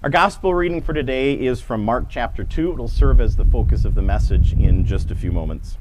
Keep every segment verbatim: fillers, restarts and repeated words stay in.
Our gospel reading for today is from Mark chapter two. It'll serve as the focus of the message in just a few moments.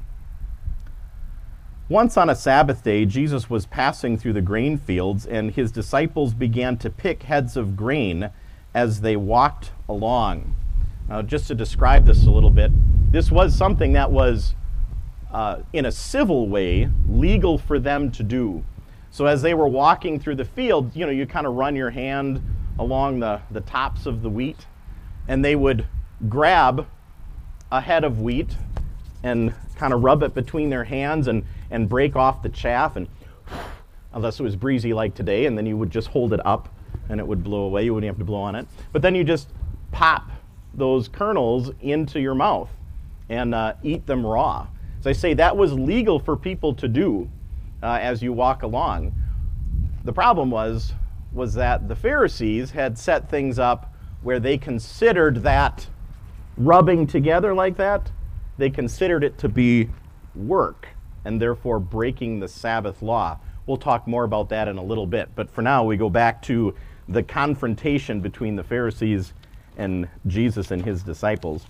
Once on a Sabbath day, Jesus was passing through the grain fields, and his disciples began to pick heads of grain as they walked along. Now, just to describe this a little bit, this was something that was, uh, in a civil way, legal for them to do. So as they were walking through the field, you know, you kind of run your hand along the, the tops of the wheat, and they would grab a head of wheat and kind of rub it between their hands and, and break off the chaff, and unless it was breezy like today, and then you would just hold it up and it would blow away. You wouldn't have to blow on it. But then you just pop those kernels into your mouth and uh, eat them raw. As I say, that was legal for people to do uh, as you walk along. The problem was was that the Pharisees had set things up where they considered that rubbing together like that, they considered it to be work and therefore breaking the Sabbath law. We'll talk more about that in a little bit, but for now we go back to the confrontation between the Pharisees and Jesus and his disciples.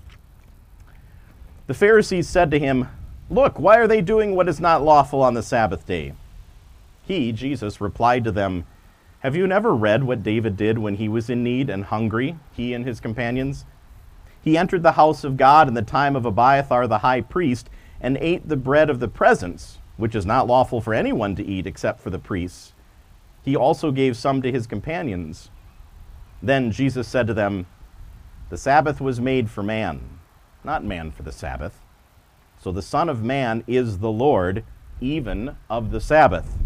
The Pharisees said to him, "Look, why are they doing what is not lawful on the Sabbath day?" He, Jesus, replied to them, "Have you never read what David did when he was in need and hungry, he and his companions? He entered the house of God in the time of Abiathar the high priest and ate the bread of the presence, which is not lawful for anyone to eat except for the priests. He also gave some to his companions." Then Jesus said to them, "The Sabbath was made for man, not man for the Sabbath. So the Son of Man is the Lord, even of the Sabbath."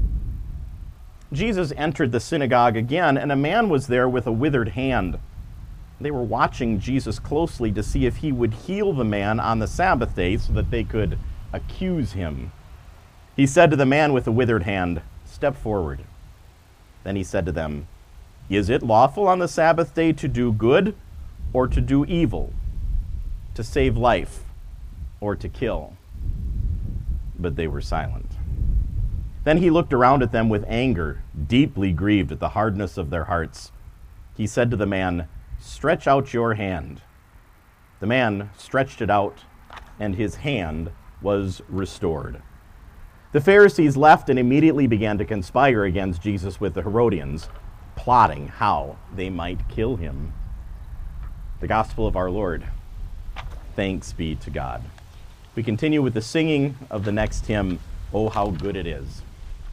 Jesus entered the synagogue again, and a man was there with a withered hand. They were watching Jesus closely to see if he would heal the man on the Sabbath day so that they could accuse him. He said to the man with the withered hand, "Step forward." Then he said to them, "Is it lawful on the Sabbath day to do good or to do evil, to save life or to kill?" But they were silent. Then he looked around at them with anger, deeply grieved at the hardness of their hearts. He said to the man, "Stretch out your hand." The man stretched it out, and his hand was restored. The Pharisees left and immediately began to conspire against Jesus with the Herodians, plotting how they might kill him. The Gospel of our Lord. Thanks be to God. We continue with the singing of the next hymn, "Oh, How Good It Is."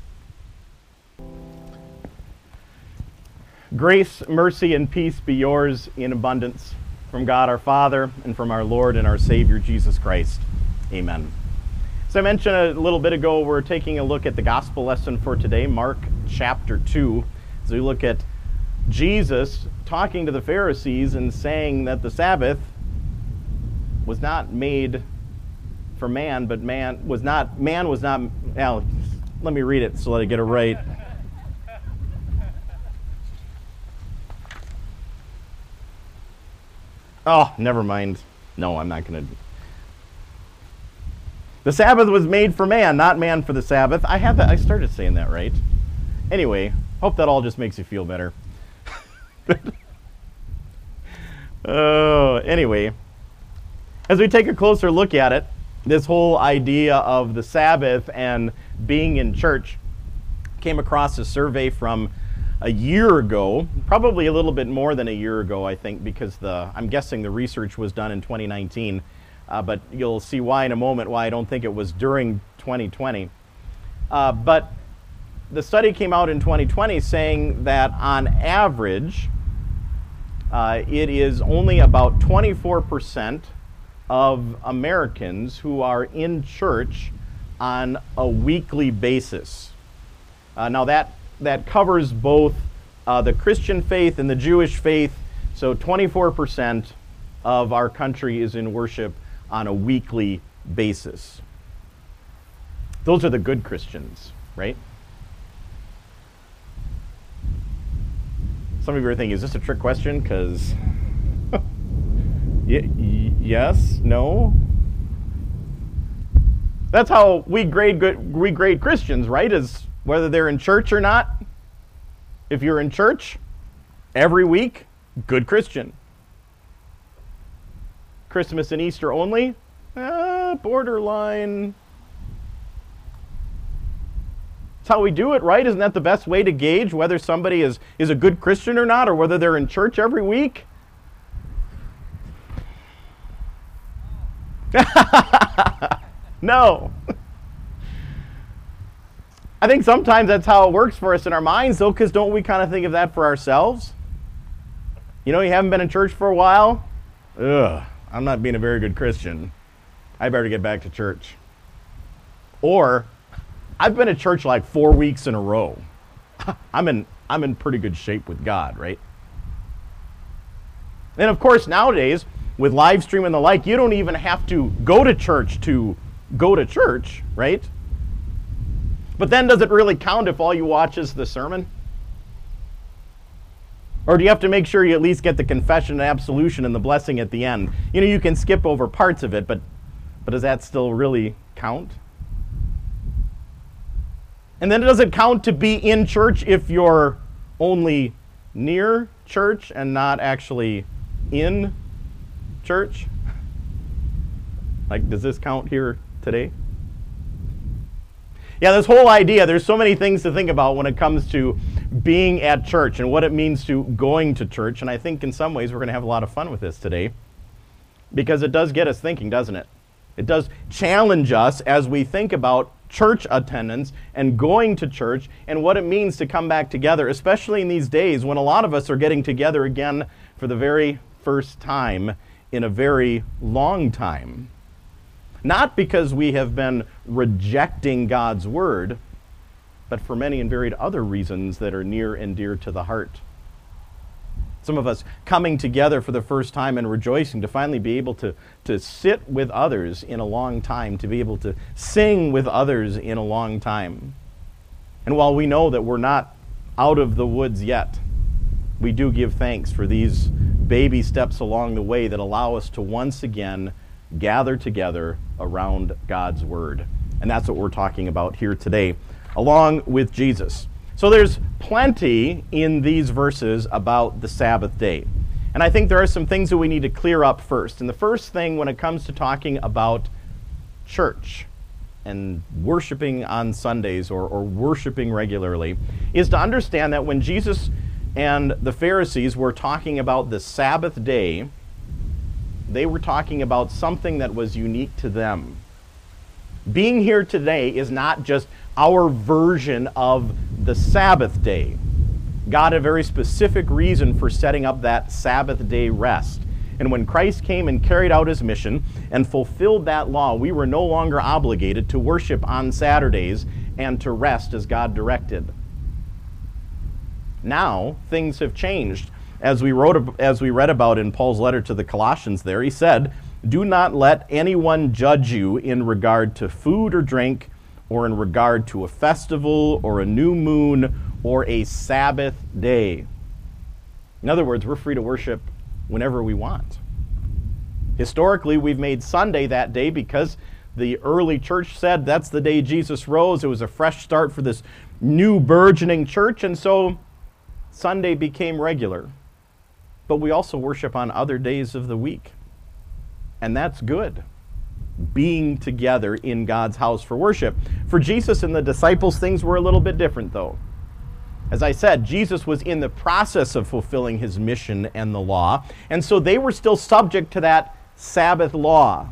Grace, mercy, and peace be yours in abundance from God our Father and from our Lord and our Savior Jesus Christ. Amen. As I mentioned a little bit ago, we're taking a look at the gospel lesson for today, Mark chapter two, as we look at Jesus talking to the Pharisees and saying that the Sabbath was not made for man, but man was not, man was not, now, let me read it so that I get it right. Oh, never mind. No, I'm not going to. The Sabbath was made for man, not man for the Sabbath. I had that. I started saying that right. Anyway, hope that all just makes you feel better. Oh, anyway, as we take a closer look at it, this whole idea of the Sabbath and being in church came across a survey from a year ago, probably a little bit more than a year ago, I think, because the I'm guessing the research was done in twenty nineteen, uh, but you'll see why in a moment, why I don't think it was during twenty twenty. Uh, but the study came out in twenty twenty saying that on average, uh, it is only about twenty-four percent of Americans who are in church on a weekly basis. Uh, now that that covers both uh, the Christian faith and the Jewish faith. So twenty-four percent of our country is in worship on a weekly basis. Those are the good Christians, right? Some of you are thinking, is this a trick question? Because y- y- yes, no. That's how we grade good, we grade Christians, right? Is whether they're in church or not. If you're in church every week, Good Christian. Christmas and Easter only? Uh, borderline. That's how we do it, right? Isn't that the best way to gauge whether somebody is, is a good Christian or not, or whether they're in church every week? No. I think sometimes that's how it works for us in our minds, though, because don't we kind of think of that for ourselves? You know, you haven't been in church for a while? Ugh, I'm not being a very good Christian. I better get back to church. Or, I've been at church like four weeks in a row. I'm in, I'm in pretty good shape with God, right? And of course, nowadays, with live stream and the like, you don't even have to go to church to go to church, right? But then does it really count if all you watch is the sermon? Or do you have to make sure you at least get the confession and absolution and the blessing at the end? You know, you can skip over parts of it, but, but does that still really count? And then does it count to be in church if you're only near church and not actually in church? Like, does this count here today? Yeah, this whole idea, there's so many things to think about when it comes to being at church and what it means to going to church. And I think in some ways we're going to have a lot of fun with this today, because it does get us thinking, doesn't it? It does challenge us as we think about church attendance and going to church and what it means to come back together, especially in these days when a lot of us are getting together again for the very first time in a very long time. Not because we have been rejecting God's word, but for many and varied other reasons that are near and dear to the heart. Some of us coming together for the first time and rejoicing to finally be able to, to sit with others in a long time, to be able to sing with others in a long time. And while we know that we're not out of the woods yet, we do give thanks for these baby steps along the way that allow us to once again gather together around God's word. And that's what we're talking about here today, along with Jesus. So there's plenty in these verses about the Sabbath day. And I think there are some things that we need to clear up first. And the first thing when it comes to talking about church and worshiping on Sundays or, or worshiping regularly is to understand that when Jesus and the Pharisees were talking about the Sabbath day, they were talking about something that was unique to them. Being here today is not just our version of the Sabbath day. God had a very specific reason for setting up that Sabbath day rest. And when Christ came and carried out his mission and fulfilled that law, we were no longer obligated to worship on Saturdays and to rest as God directed. Now, things have changed. As we wrote, as we read about in Paul's letter to the Colossians there, he said, "Do not let anyone judge you in regard to food or drink, or in regard to a festival, or a new moon, or a Sabbath day." In other words, we're free to worship whenever we want. Historically, we've made Sunday that day because the early church said that's the day Jesus rose. It was a fresh start for this new burgeoning church, and so Sunday became regular. But we also worship on other days of the week. And that's good. Being together in God's house for worship. For Jesus and the disciples, things were a little bit different, though. As I said, Jesus was in the process of fulfilling his mission and the law, and so they were still subject to that Sabbath law.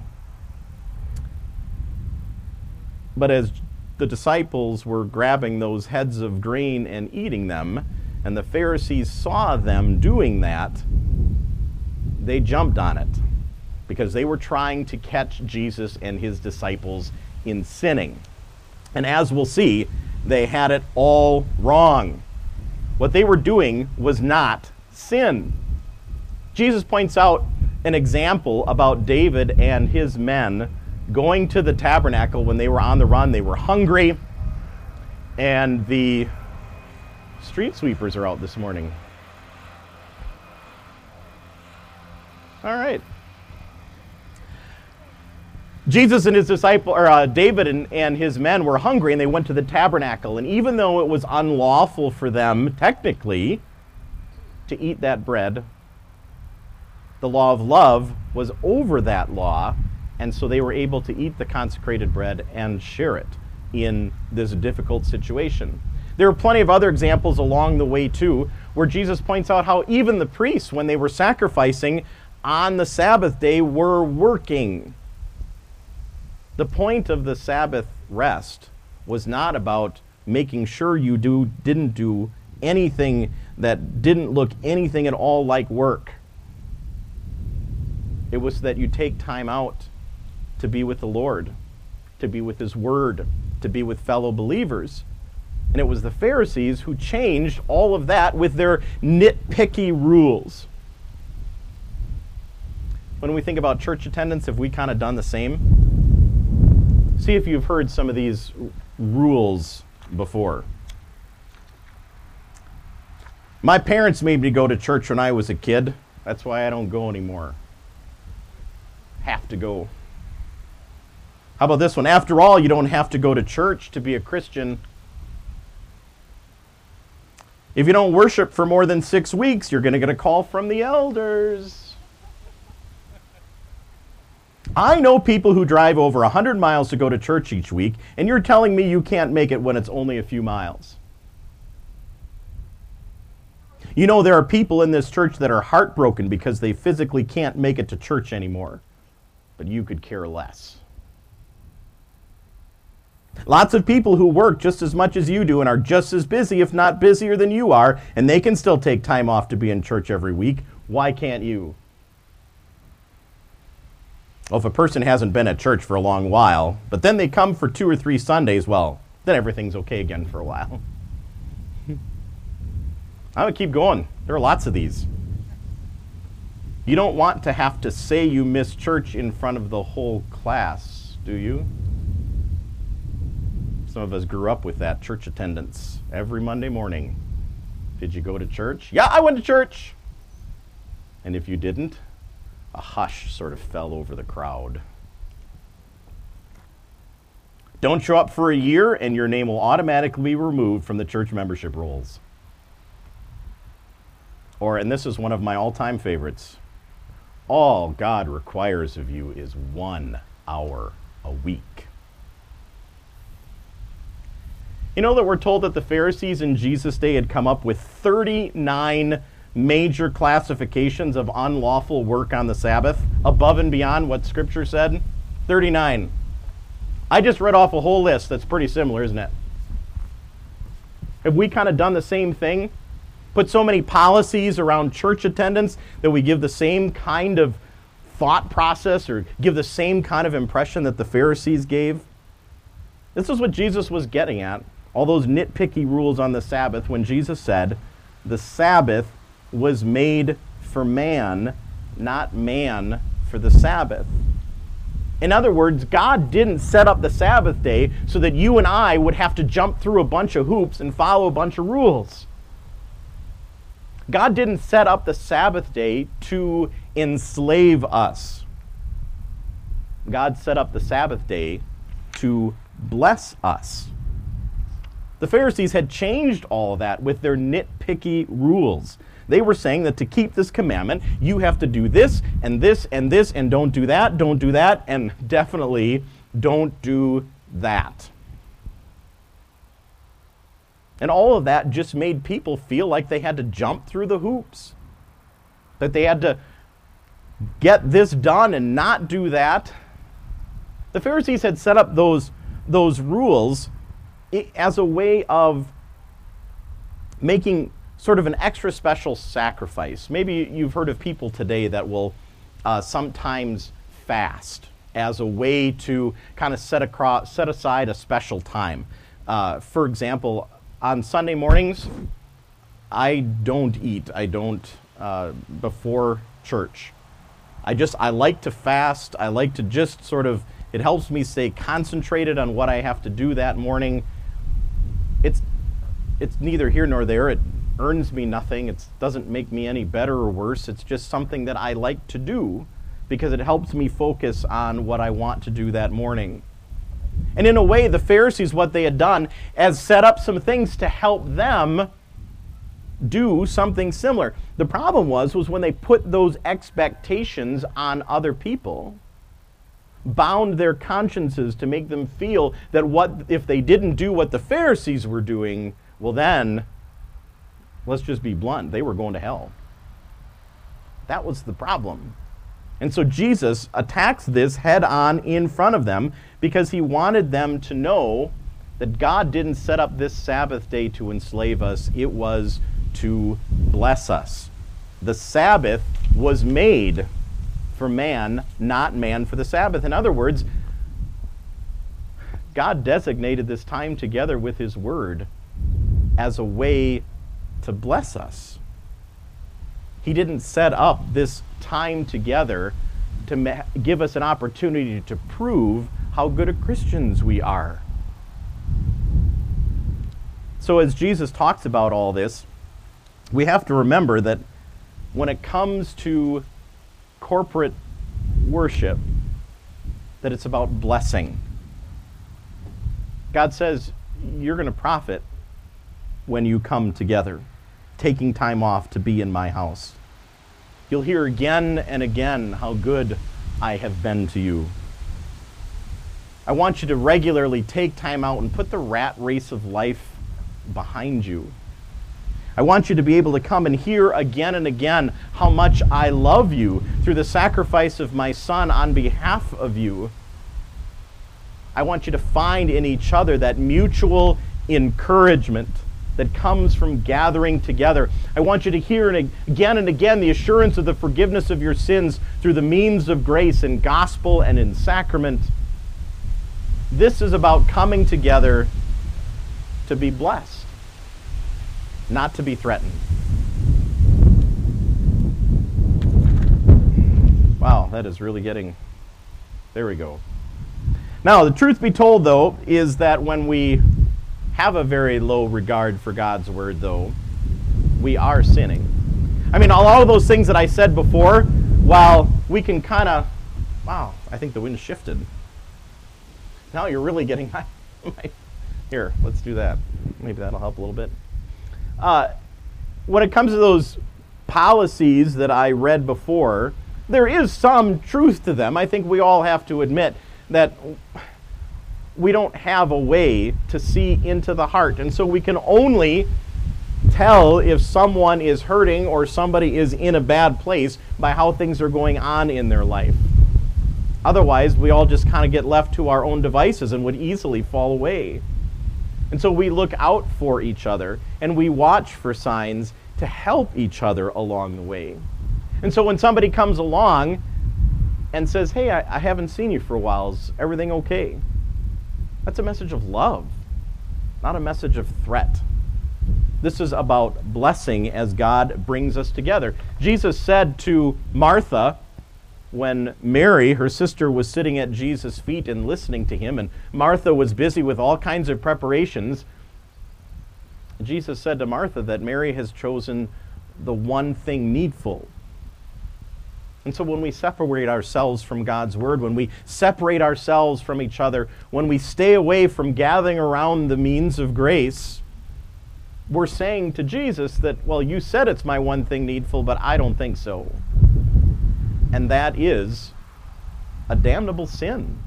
But as the disciples were grabbing those heads of grain and eating them, and the Pharisees saw them doing that, they jumped on it because they were trying to catch Jesus and his disciples in sinning. And as we'll see, they had it all wrong. What they were doing was not sin. Jesus points out an example about David and his men going to the tabernacle when they were on the run. They were hungry, and the street sweepers are out this morning. All right. Jesus and his disciple, or uh, David and, and his men were hungry, and they went to the tabernacle. And even though it was unlawful for them, technically, to eat that bread The law of love was over that law, and so they were able to eat the consecrated bread and share it in this difficult situation. There are plenty of other examples along the way, too, where Jesus points out how even the priests, when they were sacrificing on the Sabbath day, were working. The point of the Sabbath rest was not about making sure you do didn't do anything that didn't look anything at all like work. It was that you take time out to be with the Lord, to be with His Word, to be with fellow believers. And it was the Pharisees who changed all of that with their nitpicky rules. When we think about church attendance, have we kind of done the same? See if you've heard some of these rules before. My parents made me go to church when I was a kid. That's why I don't go anymore. Have to go. How about this one? After all, you don't have to go to church to be a Christian. If you don't worship for more than six weeks, you're going to get a call from the elders. I know people who drive over one hundred miles to go to church each week, and you're telling me you can't make it when it's only a few miles. You know, there are people in this church that are heartbroken because they physically can't make it to church anymore, but you could care less. Lots of people who work just as much as you do and are just as busy, if not busier than you are, and they can still take time off to be in church every week. Why can't you? Well, if a person hasn't been at church for a long while, but then they come for two or three Sundays, well, then everything's okay again for a while. I'm going to keep going. There are lots of these. You don't want to have to say you miss church in front of the whole class, do you? Some of us grew up with that church attendance every Monday morning. Did you go to church? Yeah, I went to church. And if you didn't, a hush sort of fell over the crowd. Don't show up for a year and your name will automatically be removed from the church membership rolls. Or, and this is one of my all-time favorites, all God requires of you is one hour a week. You know that we're told that the Pharisees in Jesus' day had come up with thirty-nine major classifications of unlawful work on the Sabbath, above and beyond what Scripture said? thirty-nine. I just read off a whole list that's pretty similar, isn't it? Have we kind of done the same thing? Put so many policies around church attendance that we give the same kind of thought process or give the same kind of impression that the Pharisees gave? This is what Jesus was getting at, all those nitpicky rules on the Sabbath, when Jesus said, the Sabbath was made for man, not man for the Sabbath. In other words, God didn't set up the Sabbath day so that you and I would have to jump through a bunch of hoops and follow a bunch of rules. God didn't set up the Sabbath day to enslave us. God set up the Sabbath day to bless us. The Pharisees had changed all of that with their nitpicky rules. They were saying that to keep this commandment, you have to do this and this and this, and don't do that, don't do that, and definitely don't do that. And all of that just made people feel like they had to jump through the hoops, that they had to get this done and not do that. The Pharisees had set up those, those rules as a way of making sort of an extra special sacrifice. Maybe you've heard of people today that will uh, sometimes fast as a way to kind of set, across, set aside a special time. Uh, for example, on Sunday mornings, I don't eat. I don't uh, before church. I just, I like to fast. I like to just sort of, it helps me stay concentrated on what I have to do that morning. It's, it's neither here nor there. It earns me nothing. It doesn't make me any better or worse. It's just something that I like to do because it helps me focus on what I want to do that morning. And in a way, the Pharisees, what they had done is set up some things to help them do something similar. The problem was, was when they put those expectations on other people, bound their consciences to make them feel that what if they didn't do what the Pharisees were doing, well then, let's just be blunt, they were going to hell. That was the problem. And so Jesus attacks this head on in front of them because he wanted them to know that God didn't set up this Sabbath day to enslave us. It was to bless us. The Sabbath was made for man, not man for the Sabbath. In other words, God designated this time together with his word as a way to bless us. He didn't set up this time together to ma- give us an opportunity to prove how good of Christians we are. So as Jesus talks about all this, we have to remember that when it comes to corporate worship, that it's about blessing. God says you're going to profit when you come together, taking time off to be in my house. You'll hear again and again how good I have been to you. I want you to regularly take time out and put the rat race of life behind you. I want you to be able to come and hear again and again how much I love you through the sacrifice of my Son on behalf of you. I want you to find in each other that mutual encouragement that comes from gathering together. I want you to hear again and again the assurance of the forgiveness of your sins through the means of grace in gospel and in sacrament. This is about coming together to be blessed, not to be threatened. Wow, that is really getting... There we go. Now, the truth be told, though, is that when we have a very low regard for God's word, though, we are sinning. I mean, all of those things that I said before, while we can kind of... Wow, I think the wind shifted. Now you're really getting my... my Here, let's do that. Maybe that'll help a little bit. Uh, when it comes to those policies that I read before, there is some truth to them. I think we all have to admit that we don't have a way to see into the heart. And so we can only tell if someone is hurting or somebody is in a bad place by how things are going on in their life. Otherwise, we all just kind of get left to our own devices and would easily fall away. And so we look out for each other and we watch for signs to help each other along the way. And so when somebody comes along and says, hey, I, I haven't seen you for a while, is everything okay? That's a message of love, not a message of threat. This is about blessing as God brings us together. Jesus said to Martha, when Mary, her sister, was sitting at Jesus' feet and listening to him, and Martha was busy with all kinds of preparations, Jesus said to Martha that Mary has chosen the one thing needful. And so when we separate ourselves from God's word, when we separate ourselves from each other, when we stay away from gathering around the means of grace, we're saying to Jesus that, well, you said it's my one thing needful, but I don't think so. And that is a damnable sin.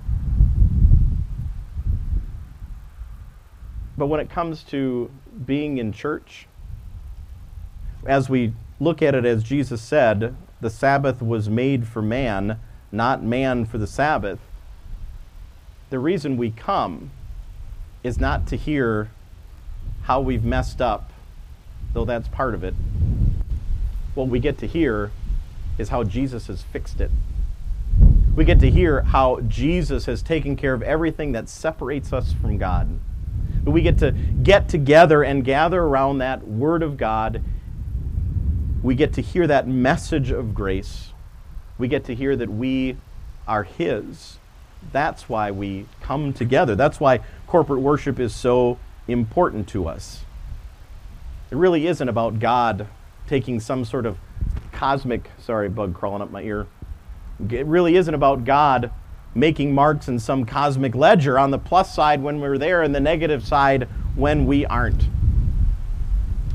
But when it comes to being in church, as we look at it as Jesus said, the Sabbath was made for man, not man for the Sabbath. The reason we come is not to hear how we've messed up, though that's part of it. What we get to hear is how Jesus has fixed it. We get to hear how Jesus has taken care of everything that separates us from God. We get to get together and gather around that Word of God. We get to hear that message of grace. We get to hear that we are His. That's why we come together. That's why corporate worship is so important to us. It really isn't about God taking some sort of cosmic, sorry, bug crawling up my ear. It really isn't about God making marks in some cosmic ledger on the plus side when we're there and the negative side when we aren't.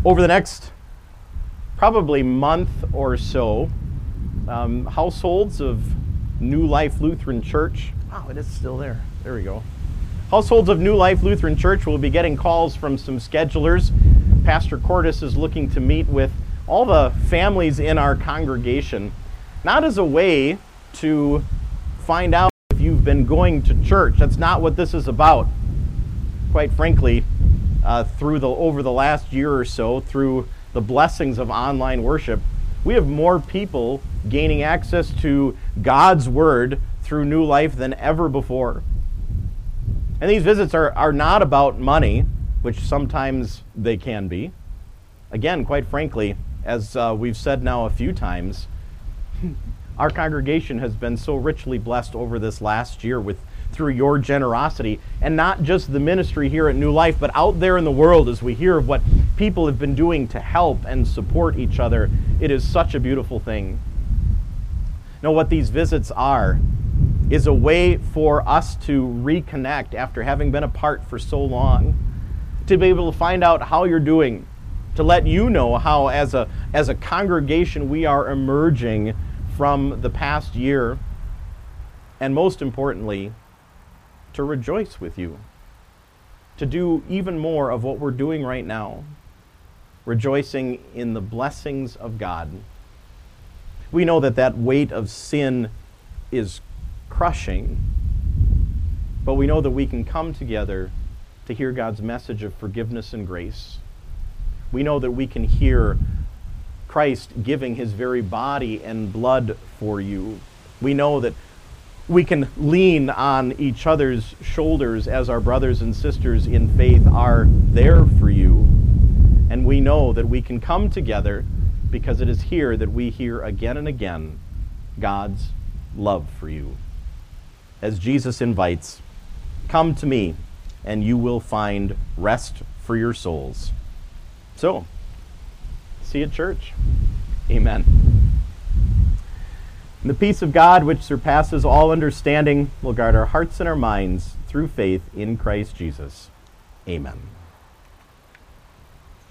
Over the next probably month or so, um, households of New Life Lutheran Church, wow, it is still there. There we go. Households of New Life Lutheran Church will be getting calls from some schedulers. Pastor Cordes is looking to meet with all the families in our congregation, not as a way to find out if you've been going to church. That's not what this is about. Quite frankly, uh, through the over the last year or so, through the blessings of online worship, we have more people gaining access to God's Word through New Life than ever before. And these visits are, are not about money, which sometimes they can be. Again, quite frankly, as uh, we've said now a few times, our congregation has been so richly blessed over this last year with through your generosity, and not just the ministry here at New Life, but out there in the world as we hear of what people have been doing to help and support each other. It is such a beautiful thing. Now, what these visits are is a way for us to reconnect after having been apart for so long, to be able to find out how you're doing, to let you know how as a as a congregation we are emerging from the past year, and most importantly, to rejoice with you, to do even more of what we're doing right now, rejoicing in the blessings of God. We know that that weight of sin is crushing, but we know that we can come together to hear God's message of forgiveness and grace. We know that we can hear Christ giving his very body and blood for you. We know that we can lean on each other's shoulders as our brothers and sisters in faith are there for you. And we know that we can come together because it is here that we hear again and again God's love for you. As Jesus invites, come to me and you will find rest for your souls. So, see you at church. Amen. And the peace of God, which surpasses all understanding, will guard our hearts and our minds through faith in Christ Jesus. Amen.